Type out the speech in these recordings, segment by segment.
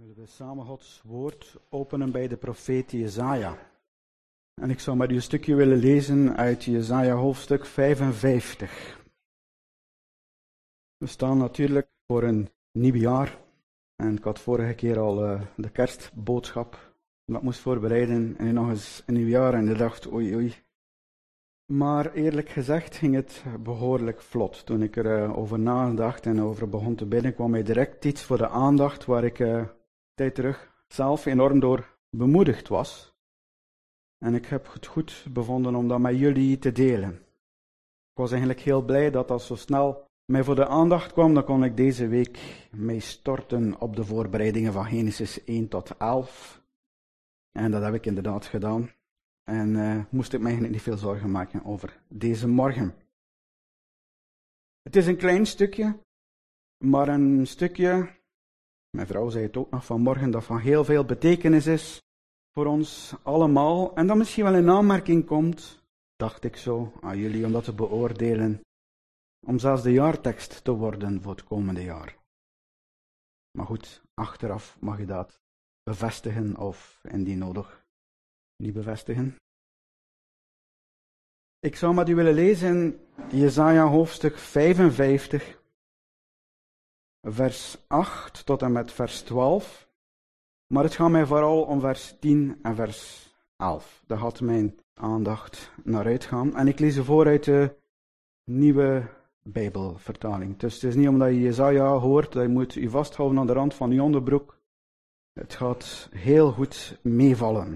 Willen we samen Gods woord openen bij de profeet Jesaja. En ik zou met u een stukje willen lezen uit Jesaja hoofdstuk 55. We staan natuurlijk voor een nieuw jaar. En ik had vorige keer al de kerstboodschap dat ik moest voorbereiden. En nu nog eens een nieuw jaar en ik dacht, oei. Maar eerlijk gezegd ging het behoorlijk vlot. Toen ik erover nadacht en over begon te bidden, kwam mij direct iets voor de aandacht waar ik tijd terug zelf enorm door bemoedigd was. En ik heb het goed bevonden om dat met jullie te delen. Ik was eigenlijk heel blij dat dat zo snel mij voor de aandacht kwam. Dan kon ik deze week mee storten op de voorbereidingen van Genesis 1 tot 11. En dat heb ik inderdaad gedaan. En moest ik me eigenlijk niet veel zorgen maken over deze morgen. Het is een klein stukje, maar een stukje, mijn vrouw zei het ook nog vanmorgen, dat van heel veel betekenis is voor ons allemaal. En dat misschien wel in aanmerking komt, dacht ik zo, aan jullie om dat te beoordelen, om zelfs de jaartekst te worden voor het komende jaar. Maar goed, achteraf mag je dat bevestigen of indien nodig niet bevestigen. Ik zou met u willen lezen Jesaja hoofdstuk 55, vers 8 tot en met vers 12. Maar het gaat mij vooral om vers 10 en vers 11. Daar gaat mijn aandacht naar uitgaan. En ik lees er voor uit de nieuwe Bijbelvertaling. Dus het is niet omdat je Jesaja hoort, dat je moet je vasthouden aan de rand van je onderbroek. Het gaat heel goed meevallen.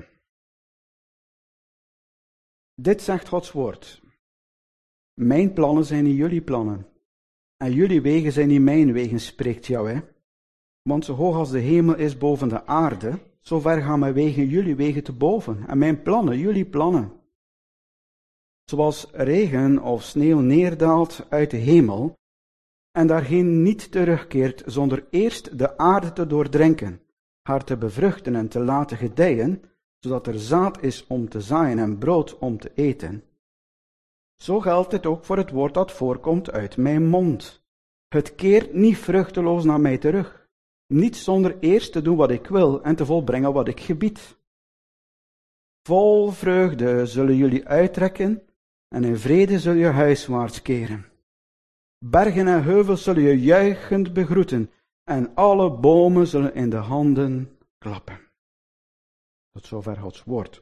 Dit zegt Gods woord. Mijn plannen zijn niet jullie plannen. En jullie wegen zijn niet mijn wegen, spreekt Jahweh. Want zo hoog als de hemel is boven de aarde, zo ver gaan mijn wegen jullie wegen te boven. En mijn plannen jullie plannen. Zoals regen of sneeuw neerdaalt uit de hemel, en daarheen niet terugkeert zonder eerst de aarde te doordrenken, haar te bevruchten en te laten gedijen, zodat er zaad is om te zaaien en brood om te eten. Zo geldt het ook voor het woord dat voorkomt uit mijn mond. Het keert niet vruchteloos naar mij terug, niet zonder eerst te doen wat ik wil en te volbrengen wat ik gebied. Vol vreugde zullen jullie uittrekken en in vrede zul je huiswaarts keren. Bergen en heuvels zullen je juichend begroeten en alle bomen zullen in de handen klappen. Tot zover Gods woord.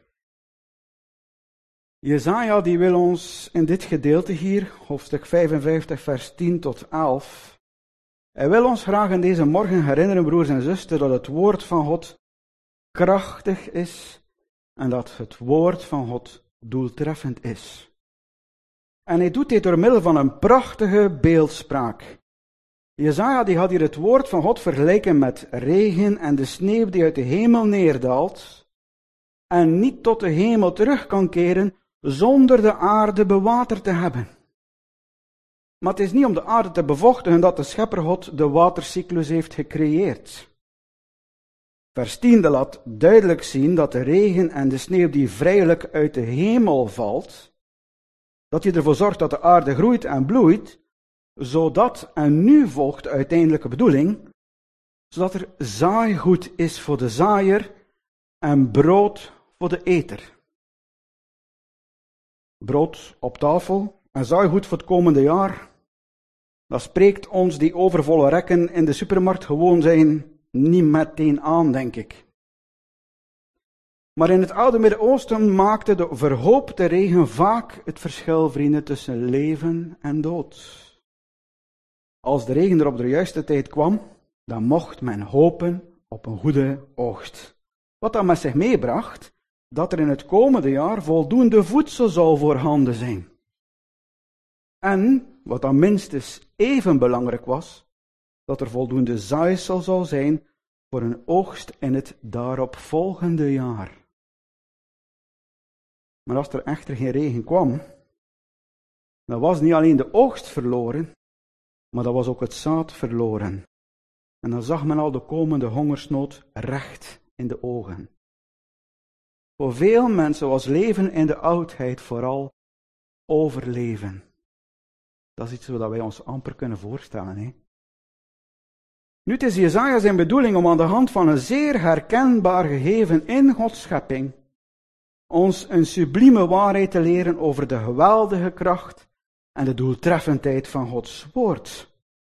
Jesaja die wil ons in dit gedeelte hier, hoofdstuk 55, vers 10 tot 11, hij wil ons graag in deze morgen herinneren, broers en zusters, dat het woord van God krachtig is en dat het woord van God doeltreffend is. En hij doet dit door middel van een prachtige beeldspraak. Jesaja die had hier het woord van God vergelijken met regen en de sneeuw die uit de hemel neerdaalt en niet tot de hemel terug kan keren zonder de aarde bewaterd te hebben. Maar het is niet om de aarde te bevochtigen dat de schepper God de watercyclus heeft gecreëerd. Vers 10 laat duidelijk zien dat de regen en de sneeuw die vrijelijk uit de hemel valt, dat hij ervoor zorgt dat de aarde groeit en bloeit, zodat, en nu volgt de uiteindelijke bedoeling, zodat er zaaigoed is voor de zaaier en brood voor de eter. Brood op tafel en zaaigoed voor het komende jaar, dat spreekt ons die overvolle rekken in de supermarkt gewoon zijn niet meteen aan, denk ik. Maar in het oude Midden-Oosten maakte de verhoopte regen vaak het verschil, vrienden, tussen leven en dood. Als de regen er op de juiste tijd kwam, dan mocht men hopen op een goede oogst. Wat dat met zich meebracht, dat er in het komende jaar voldoende voedsel zou voorhanden zijn. En, wat dan minstens even belangrijk was, dat er voldoende zaaisel zou zijn voor een oogst in het daaropvolgende jaar. Maar als er echter geen regen kwam, dan was niet alleen de oogst verloren, maar dat was ook het zaad verloren. En dan zag men al de komende hongersnood recht in de ogen. Voor veel mensen was leven in de oudheid vooral overleven. Dat is iets wat wij ons amper kunnen voorstellen. Nu, het is Jesaja zijn bedoeling om aan de hand van een zeer herkenbaar gegeven in Gods schepping ons een sublieme waarheid te leren over de geweldige kracht en de doeltreffendheid van Gods woord.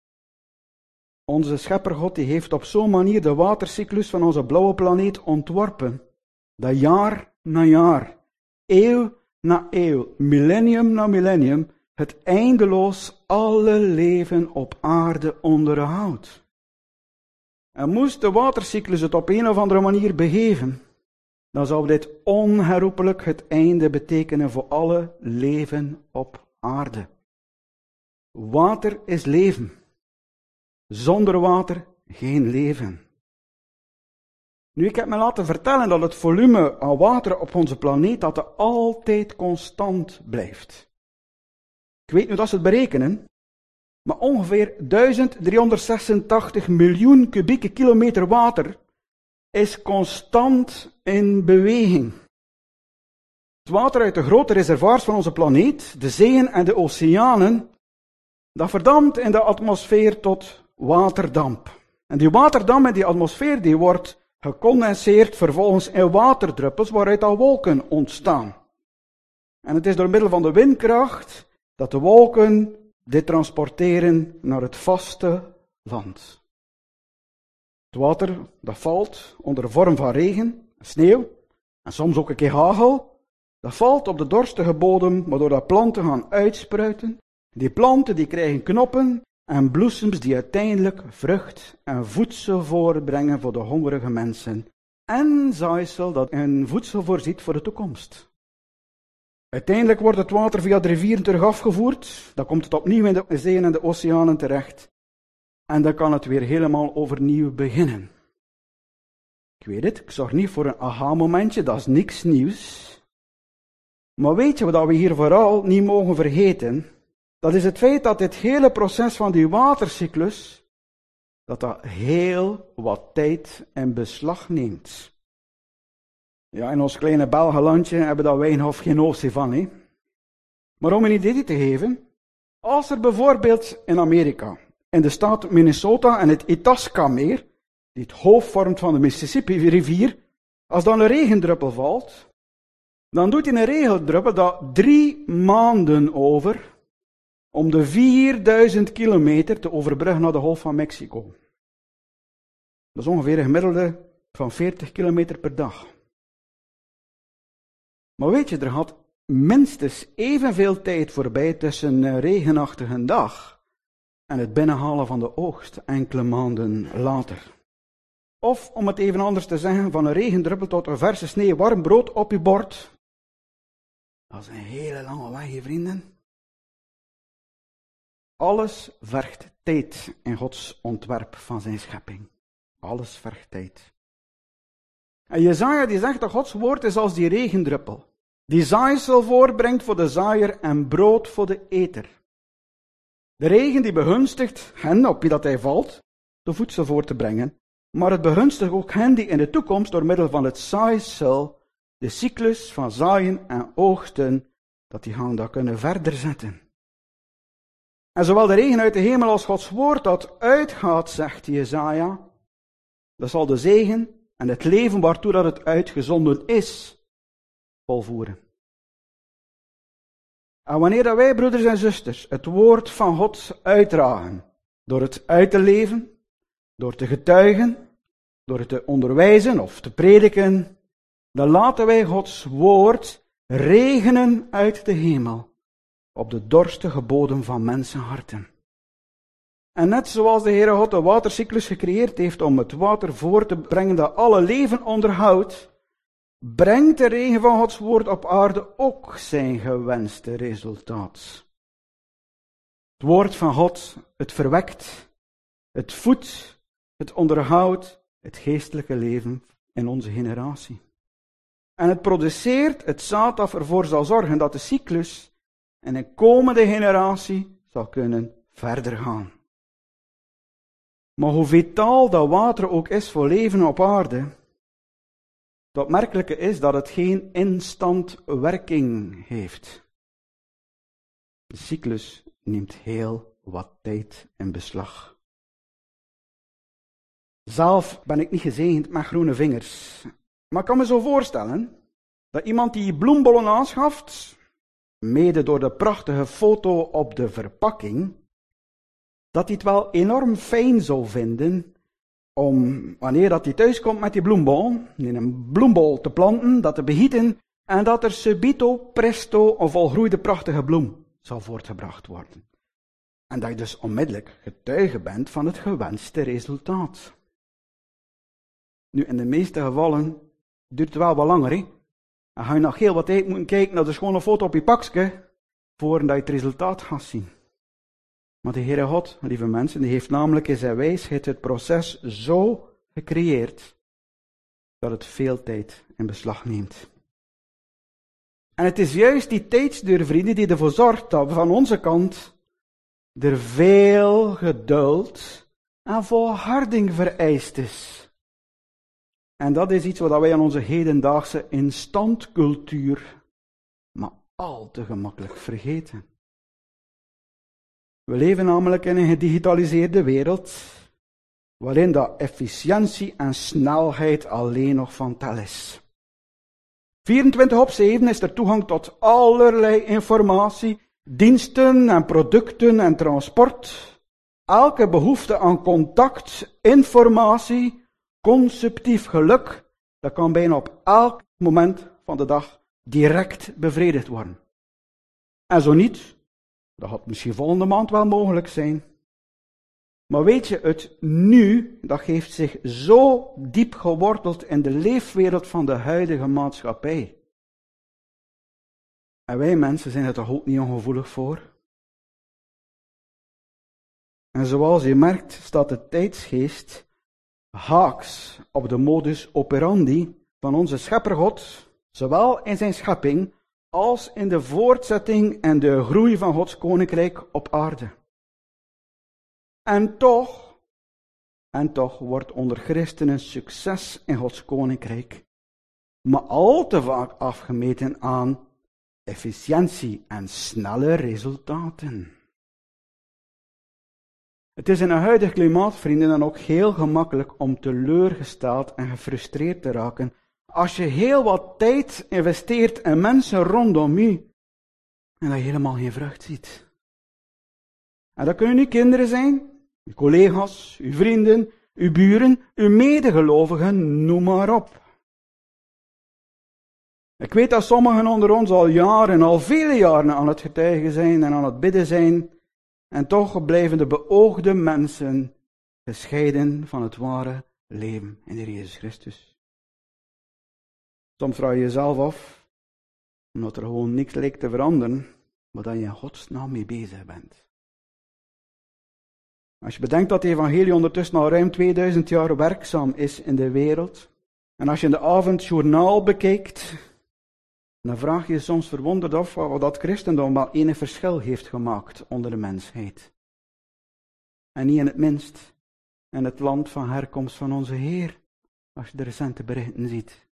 Onze schepper God die heeft op zo'n manier de watercyclus van onze blauwe planeet ontworpen, dat jaar na jaar, eeuw na eeuw, millennium na millennium, het eindeloos alle leven op aarde onderhoudt. En moest de watercyclus het op een of andere manier begeven, dan zou dit onherroepelijk het einde betekenen voor alle leven op aarde. Water is leven. Zonder water geen leven. Nu, ik heb me laten vertellen dat het volume aan water op onze planeet dat er altijd constant blijft. Ik weet niet dat ze het berekenen, maar ongeveer 1386 miljoen kubieke kilometer water is constant in beweging. Het water uit de grote reservoirs van onze planeet, de zeeën en de oceanen, dat verdampt in de atmosfeer tot waterdamp. En die waterdamp in die atmosfeer die wordt gecondenseerd vervolgens in waterdruppels waaruit al wolken ontstaan. En het is door middel van de windkracht dat de wolken dit transporteren naar het vaste land. Het water dat valt onder de vorm van regen, sneeuw en soms ook een keer hagel. Dat valt op de dorstige bodem, waardoor dat planten gaan uitspruiten. Die planten die krijgen knoppen en bloesems die uiteindelijk vrucht en voedsel voorbrengen voor de hongerige mensen. En zaaisel dat een voedsel voorziet voor de toekomst. Uiteindelijk wordt het water via de rivieren terug afgevoerd. Dan komt het opnieuw in de zeeën en de oceanen terecht. En dan kan het weer helemaal overnieuw beginnen. Ik weet het, ik zorg niet voor een aha-momentje, dat is niks nieuws. Maar weet je wat we hier vooral niet mogen vergeten? Dat is het feit dat dit hele proces van die watercyclus, dat heel wat tijd in beslag neemt. Ja, in ons kleine Belgenlandje hebben we daar weinig of geen notie van, hè? Maar om een idee te geven, als er bijvoorbeeld in Amerika, in de staat Minnesota en het Itasca-meer, die het hoofd vormt van de Mississippi-rivier, als dan een regendruppel valt, dan doet in een regendruppel dat 3 maanden over om de 4000 kilometer te overbruggen naar de Golf van Mexico. Dat is ongeveer een gemiddelde van 40 kilometer per dag. Maar weet je, er gaat minstens evenveel tijd voorbij tussen een regenachtige dag en het binnenhalen van de oogst enkele maanden later. Of, om het even anders te zeggen, van een regendruppel tot een verse snee warm brood op je bord. Dat is een hele lange weg, vrienden. Alles vergt tijd in Gods ontwerp van zijn schepping. Alles vergt tijd. En Jesaja die zegt dat Gods woord is als die regendruppel, die zaaisel voorbrengt voor de zaaier en brood voor de eter. De regen die begunstigt hen, op wie dat hij valt, de voedsel voor te brengen, maar het begunstigt ook hen die in de toekomst door middel van het zaaisel de cyclus van zaaien en oogsten, dat die gaan dat kunnen verder zetten. En zowel de regen uit de hemel als Gods woord dat uitgaat, zegt Jesaja, dat zal de zegen en het leven waartoe dat het uitgezonden is, volvoeren. En wanneer dat wij, broeders en zusters, het woord van God uitdragen, door het uit te leven, door te getuigen, door het te onderwijzen of te prediken, dan laten wij Gods woord regenen uit de hemel op de dorstige bodem van mensenharten. En net zoals de Heere God de watercyclus gecreëerd heeft om het water voor te brengen dat alle leven onderhoudt, brengt de regen van Gods woord op aarde ook zijn gewenste resultaat. Het woord van God, het verwekt, het voedt, het onderhoudt het geestelijke leven in onze generatie. En het produceert het zaad dat ervoor zal zorgen dat de cyclus in een komende generatie zal kunnen verder gaan. Maar hoe vitaal dat water ook is voor leven op aarde, het opmerkelijke is dat het geen instant werking heeft. De cyclus neemt heel wat tijd in beslag. Zelf ben ik niet gezegend met groene vingers. Maar ik kan me zo voorstellen dat iemand die bloembollen aanschaft, mede door de prachtige foto op de verpakking, dat hij het wel enorm fijn zou vinden om, wanneer dat hij thuis komt met die bloembol, in een bloembol te planten, dat te begieten, en dat er subito, presto, een volgroeide prachtige bloem zal voortgebracht worden. En dat je dus onmiddellijk getuige bent van het gewenste resultaat. Nu, in de meeste gevallen duurt het wel wat langer, hè? Dan ga je nog heel wat tijd moeten kijken naar de schone foto op je pakje, voordat je het resultaat gaat zien. Maar de Heere God, lieve mensen, die heeft namelijk in zijn wijsheid het proces zo gecreëerd, dat het veel tijd in beslag neemt. En het is juist die tijdsduur, vrienden, die ervoor zorgt dat van onze kant er veel geduld en volharding vereist is. En dat is iets wat wij aan onze hedendaagse instantcultuur maar al te gemakkelijk vergeten. We leven namelijk in een gedigitaliseerde wereld, waarin dat efficiëntie en snelheid alleen nog van tel is. 24/7 is er toegang tot allerlei informatie, diensten en producten en transport. Elke behoefte aan contact, informatie, conceptief geluk, dat kan bijna op elk moment van de dag direct bevredigd worden. En zo niet, dat gaat misschien volgende maand wel mogelijk zijn. Maar weet je, het nu, dat heeft zich zo diep geworteld in de leefwereld van de huidige maatschappij. En wij mensen zijn er toch ook niet ongevoelig voor? En zoals je merkt, staat de tijdsgeest haaks op de modus operandi van onze scheppergod, zowel in zijn schepping als in de voortzetting en de groei van Gods koninkrijk op aarde. En toch wordt onder christenen succes in Gods koninkrijk, maar al te vaak afgemeten aan efficiëntie en snelle resultaten. Het is in een huidig klimaat, vrienden, dan ook heel gemakkelijk om teleurgesteld en gefrustreerd te raken als je heel wat tijd investeert in mensen rondom je en dat je helemaal geen vrucht ziet. En dat kunnen uw kinderen zijn, uw collega's, uw vrienden, uw buren, uw medegelovigen, noem maar op. Ik weet dat sommigen onder ons al jaren, al vele jaren aan het getuigen zijn en aan het bidden zijn, en toch blijven de beoogde mensen gescheiden van het ware leven in de Heer Jezus Christus. Soms vraag je jezelf af, omdat er gewoon niks lijkt te veranderen, maar dat je in Gods naam mee bezig bent. Als je bedenkt dat het evangelie ondertussen al ruim 2000 jaar werkzaam is in de wereld, en als je in de avond journaal bekijkt, dan vraag je je soms verwonderd af wat dat christendom wel enig verschil heeft gemaakt onder de mensheid. En niet in het minst in het land van herkomst van onze Heer, als je de recente berichten ziet.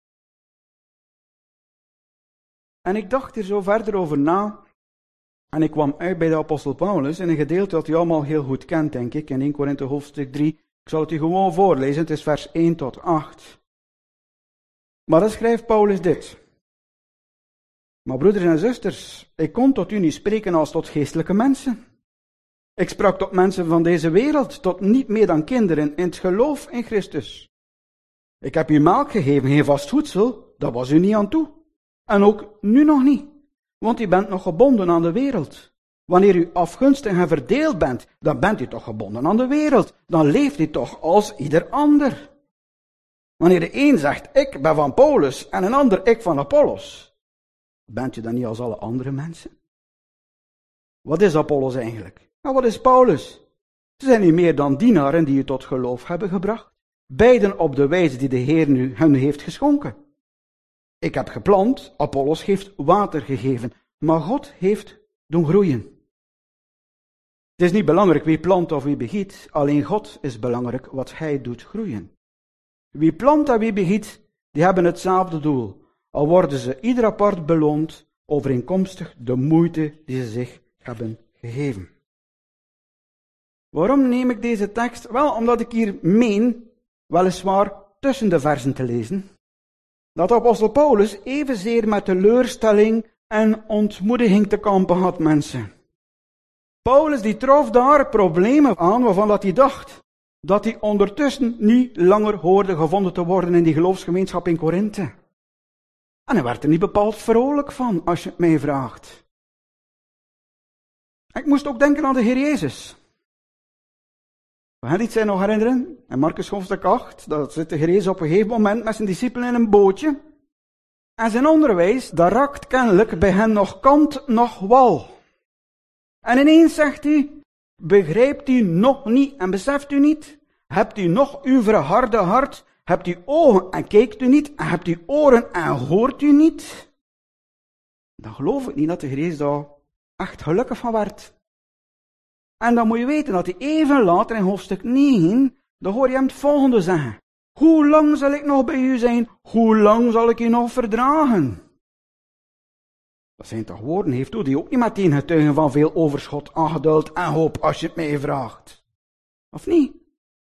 En ik dacht er zo verder over na, en ik kwam uit bij de apostel Paulus in een gedeelte dat u allemaal heel goed kent, denk ik, in 1 Korinthe hoofdstuk 3. Ik zal het u gewoon voorlezen, het is vers 1 tot 8. Maar dan schrijft Paulus dit. Maar broeders en zusters, ik kon tot u niet spreken als tot geestelijke mensen. Ik sprak tot mensen van deze wereld, tot niet meer dan kinderen in het geloof in Christus. Ik heb u melk gegeven, geen vast voedsel, dat was u niet aan toe. En ook nu nog niet, want u bent nog gebonden aan de wereld. Wanneer u afgunstig en verdeeld bent, dan bent u toch gebonden aan de wereld. Dan leeft u toch als ieder ander. Wanneer de een zegt, ik ben van Paulus, en een ander, ik van Apollos, bent u dan niet als alle andere mensen? Wat is Apollos eigenlijk? Nou, wat is Paulus? Ze zijn niet meer dan dienaren die u tot geloof hebben gebracht. Beiden op de wijze die de Heer nu hen heeft geschonken. Ik heb geplant, Apollos heeft water gegeven, maar God heeft doen groeien. Het is niet belangrijk wie plant of wie begiet, alleen God is belangrijk wat hij doet groeien. Wie plant en wie begiet, die hebben hetzelfde doel, al worden ze ieder apart beloond overeenkomstig de moeite die ze zich hebben gegeven. Waarom neem ik deze tekst? Wel, omdat ik hier meen weliswaar tussen de versen te lezen, dat apostel Paulus evenzeer met teleurstelling en ontmoediging te kampen had, mensen. Paulus die trof daar problemen aan waarvan dat hij dacht dat hij ondertussen niet langer hoorde gevonden te worden in die geloofsgemeenschap in Korinthe. En hij werd er niet bepaald vrolijk van, als je het mij vraagt. Ik moest ook denken aan de Heer Jezus. We gaan iets nog herinneren, in Markus hoofdstuk 8, dat zit de Heer Jezus op een gegeven moment met zijn discipelen in een bootje. En zijn onderwijs, dat raakt kennelijk bij hen nog kant, nog wal. En ineens zegt hij, begrijpt u nog niet en beseft u niet? Hebt u nog uw verharde hart? Hebt u ogen en kijkt u niet? En hebt u oren en hoort u niet? Dan geloof ik niet dat de Heer Jezus daar echt gelukkig van werd. En dan moet je weten dat hij even later in hoofdstuk 9, dan hoor je hem het volgende zeggen. Hoe lang zal ik nog bij u zijn? Hoe lang zal ik u nog verdragen? Dat zijn toch woorden, heeft u die ook niet meteen getuigen van veel overschot, ongeduld en hoop, als je het mij vraagt? Of niet?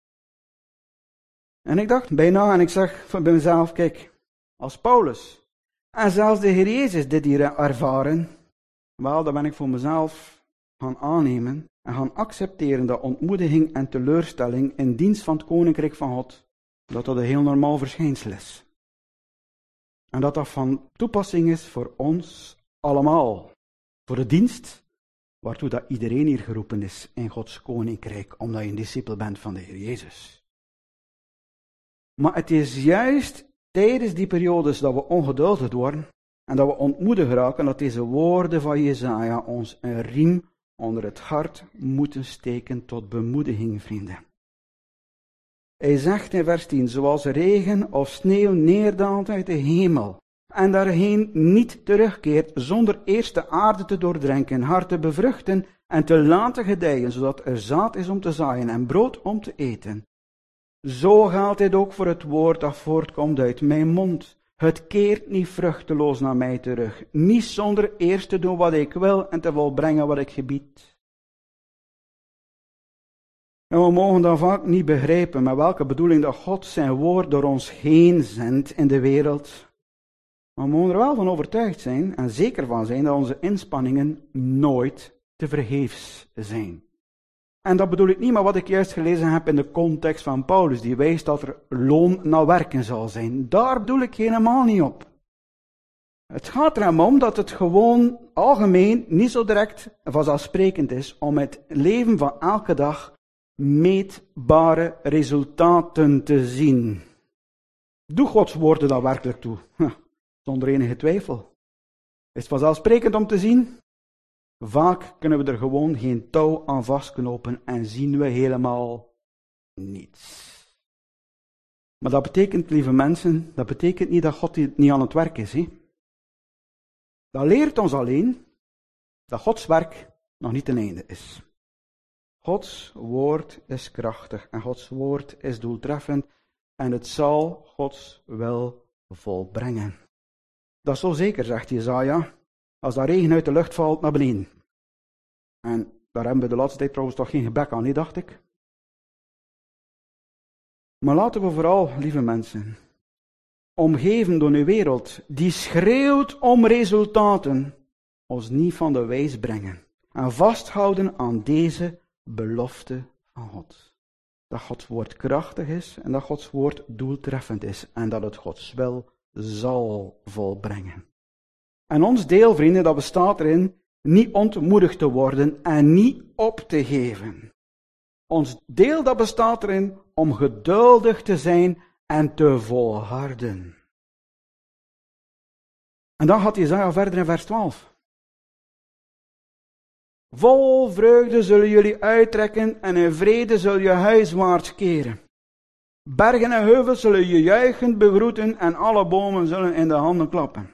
En ik dacht bijna, en ik zeg bij mezelf, kijk, als Paulus en zelfs de Heer Jezus dit hier ervaren, wel, dan ben ik voor mezelf gaan aannemen en gaan accepteren dat ontmoediging en teleurstelling in dienst van het Koninkrijk van God, dat een heel normaal verschijnsel is. En dat dat van toepassing is voor ons allemaal. Voor de dienst waartoe dat iedereen hier geroepen is in Gods Koninkrijk, omdat je een discipel bent van de Heer Jezus. Maar het is juist tijdens die periodes dat we ongeduldig worden en dat we ontmoedigd raken, dat deze woorden van Jesaja ons een riem onder het hart moeten steken tot bemoediging, vrienden. Hij zegt in vers 10, zoals regen of sneeuw neerdaalt uit de hemel en daarheen niet terugkeert zonder eerst de aarde te doordrenken, haar te bevruchten en te laten gedijen, zodat er zaad is om te zaaien en brood om te eten. Zo geldt dit ook voor het woord dat voortkomt uit mijn mond. Het keert niet vruchteloos naar mij terug, niet zonder eerst te doen wat ik wil en te volbrengen wat ik gebied. En we mogen dan vaak niet begrijpen met welke bedoeling dat God zijn woord door ons heen zendt in de wereld. Maar we mogen er wel van overtuigd zijn en zeker van zijn dat onze inspanningen nooit te vergeefs zijn. En dat bedoel ik niet met wat ik juist gelezen heb in de context van Paulus, die wijst dat er loon naar werken zal zijn. Daar bedoel ik helemaal niet op. Het gaat er hem om dat het gewoon algemeen niet zo direct vanzelfsprekend is om het leven van elke dag meetbare resultaten te zien. Doe Gods woorden dan werkelijk toe? Zonder enige twijfel. Is het vanzelfsprekend om te zien? Vaak kunnen we er gewoon geen touw aan vastknopen en zien we helemaal niets. Maar dat betekent, lieve mensen, dat betekent niet dat God niet aan het werk is. Hè? Dat leert ons alleen dat Gods werk nog niet ten einde is. Gods woord is krachtig en Gods woord is doeltreffend en het zal Gods wil volbrengen. Dat is zo zeker, zegt Jesaja, als dat regen uit de lucht valt naar beneden. En daar hebben we de laatste tijd trouwens toch geen gebrek aan, dacht ik. Maar laten we vooral, lieve mensen, omgeven door een wereld die schreeuwt om resultaten, ons niet van de wijs brengen. En vasthouden aan deze belofte van God. Dat Gods woord krachtig is en dat Gods woord doeltreffend is. En dat het Gods wil zal volbrengen. En ons deel, vrienden, dat bestaat erin niet ontmoedigd te worden en niet op te geven. Ons deel, dat bestaat erin om geduldig te zijn en te volharden. En dan gaat Jesaja verder in vers 12. Vol vreugde zullen jullie uittrekken en in vrede zul je huiswaarts keren. Bergen en heuvels zullen je juichend begroeten en alle bomen zullen in de handen klappen.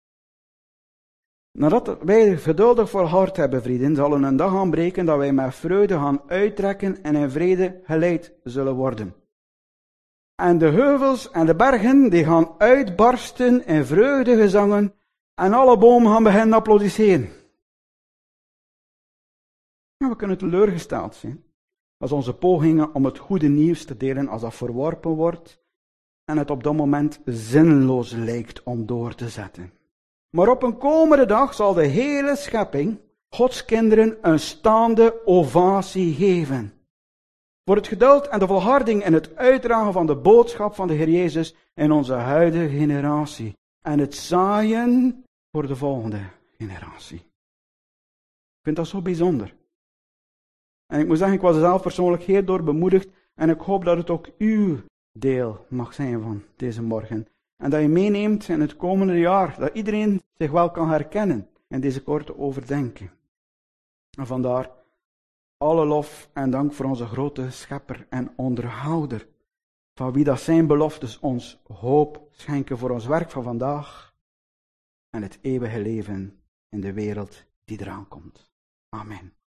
Nadat wij geduldig volhard hebben, vrienden, zal er een dag aanbreken dat wij met vreugde gaan uittrekken en in vrede geleid zullen worden. En de heuvels en de bergen die gaan uitbarsten in vreugdegezangen en alle bomen gaan beginnen applaudisseren. Ja, we kunnen teleurgesteld zijn. als onze pogingen om het goede nieuws te delen, als dat verworpen wordt en het op dat moment zinloos lijkt om door te zetten. Maar op een komende dag zal de hele schepping Gods kinderen een staande ovatie geven. Voor het geduld en de volharding in het uitdragen van de boodschap van de Heer Jezus in onze huidige generatie. En het zaaien voor de volgende generatie. Ik vind dat zo bijzonder. En ik moet zeggen, ik was er zelf persoonlijk heel door bemoedigd. En ik hoop dat het ook uw deel mag zijn van deze morgen. En dat je meeneemt in het komende jaar. Dat iedereen zich wel kan herkennen in deze korte overdenking. En vandaar alle lof en dank voor onze grote schepper en onderhouder. Van wie dat zijn beloftes ons hoop schenken voor ons werk van vandaag. En het eeuwige leven in de wereld die eraan komt. Amen.